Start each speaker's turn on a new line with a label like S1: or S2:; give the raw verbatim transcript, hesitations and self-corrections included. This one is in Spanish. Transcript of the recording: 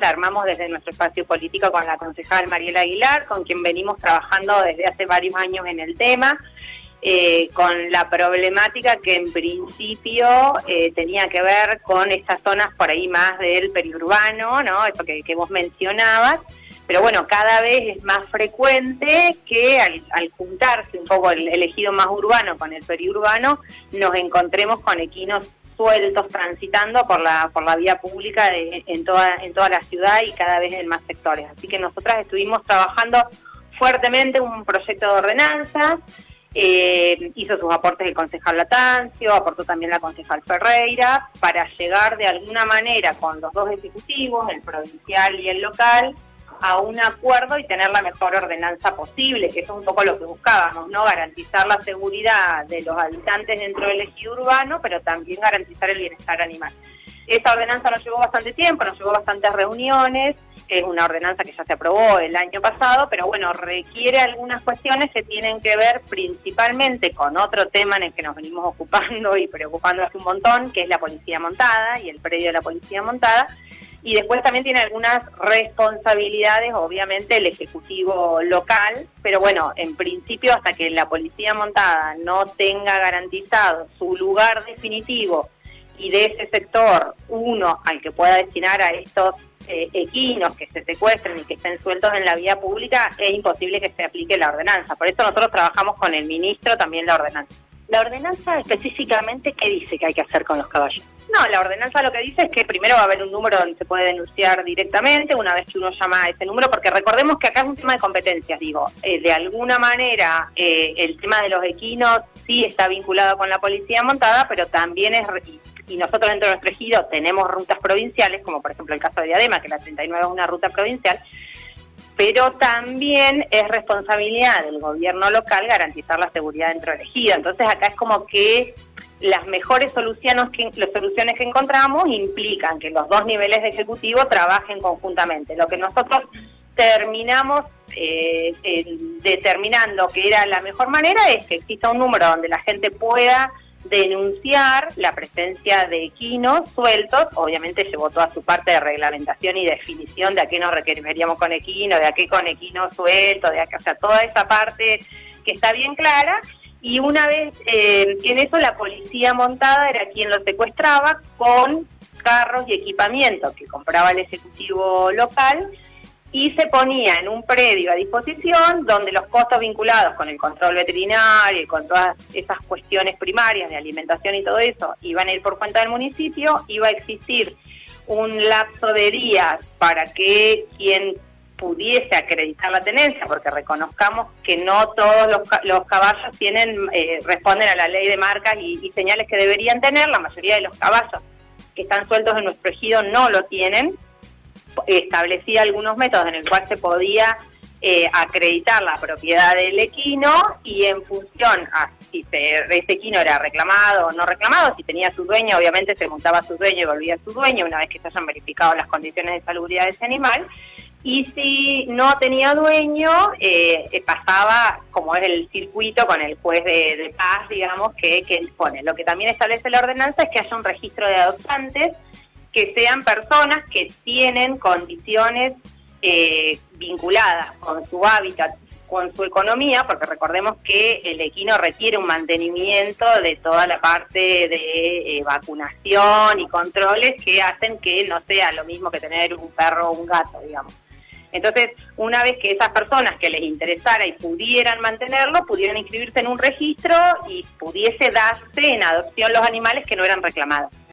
S1: la armamos desde nuestro espacio político con la concejal Mariela Aguilar, con quien venimos trabajando desde hace varios años en el tema, eh, con la problemática que en principio eh, tenía que ver con estas zonas por ahí más del periurbano, ¿no? Eso que, que vos mencionabas. Pero bueno, cada vez es más frecuente que al, al juntarse un poco el, el ejido más urbano con el periurbano, nos encontremos con equinos sueltos transitando por la por la vía pública de, en toda en toda la ciudad y cada vez en más sectores. Así que nosotras estuvimos trabajando fuertemente un proyecto de ordenanza, eh, hizo sus aportes el concejal Latancio, aportó también la concejal Ferreira, para llegar de alguna manera con los dos ejecutivos, el provincial y el local, a un acuerdo y tener la mejor ordenanza posible, que eso es un poco lo que buscábamos, ¿no? Garantizar la seguridad de los habitantes dentro del ejido urbano, pero también garantizar el bienestar animal. Esta ordenanza nos llevó bastante tiempo, nos llevó bastantes reuniones, es una ordenanza que ya se aprobó el año pasado, pero bueno, requiere algunas cuestiones que tienen que ver principalmente con otro tema en el que nos venimos ocupando y preocupando hace un montón, que es la policía montada y el predio de la policía montada. Y después también tiene algunas responsabilidades, obviamente, el Ejecutivo local, pero bueno, en principio hasta que la policía montada no tenga garantizado su lugar definitivo y de ese sector uno al que pueda destinar a estos eh, equinos que se secuestren y que estén sueltos en la vía pública, es imposible que se aplique la ordenanza. Por eso nosotros trabajamos con el ministro también la ordenanza.
S2: ¿La ordenanza específicamente qué dice que hay que hacer con los caballos?
S1: No, la ordenanza lo que dice es que primero va a haber un número donde se puede denunciar directamente una vez que uno llama a ese número, porque recordemos que acá es un tema de competencias, digo, eh, de alguna manera eh, el tema de los equinos sí está vinculado con la policía montada, pero también es, y nosotros dentro de nuestro ejido tenemos rutas provinciales, como por ejemplo el caso de Diadema, que la treinta y nueve es una ruta provincial, pero también es responsabilidad del gobierno local garantizar la seguridad dentro del ejido. Entonces acá es como que las mejores soluciones que, las soluciones que encontramos implican que los dos niveles de ejecutivo trabajen conjuntamente. Lo que nosotros terminamos eh, eh, determinando que era la mejor manera es que exista un número donde la gente pueda denunciar la presencia de equinos sueltos. Obviamente llevó toda su parte de reglamentación y definición de a qué nos requeriríamos con equino, de a qué con equino suelto, de a qué, o sea, toda esa parte que está bien clara. Y una vez eh, en eso la policía montada era quien lo secuestraba con carros y equipamiento que compraba el Ejecutivo local, y se ponía en un predio a disposición donde los costos vinculados con el control veterinario y con todas esas cuestiones primarias de alimentación y todo eso iban a ir por cuenta del municipio. Iba a existir un lapso de días para que quien pudiese acreditar la tenencia, porque reconozcamos que no todos los, los caballos tienen eh, responden a la ley de marcas y, y señales que deberían tener. La mayoría de los caballos que están sueltos en nuestro ejido no lo tienen. Establecía algunos métodos en el cual se podía eh, acreditar la propiedad del equino, y en función a si se, ese equino era reclamado o no reclamado, si tenía su dueño, obviamente se montaba a su dueño y volvía a su dueño una vez que se hayan verificado las condiciones de salubridad de ese animal. Y si no tenía dueño, eh, eh, pasaba, como es el circuito con el juez de, de paz, digamos, que, que pone. Lo que también establece la ordenanza es que haya un registro de adoptantes, que sean personas que tienen condiciones eh, vinculadas con su hábitat, con su economía, porque recordemos que el equino requiere un mantenimiento de toda la parte de eh, vacunación y controles que hacen que no sea lo mismo que tener un perro o un gato, digamos. Entonces, una vez que esas personas que les interesara y pudieran mantenerlo, pudieran inscribirse en un registro y pudiese darse en adopción los animales que no eran reclamados.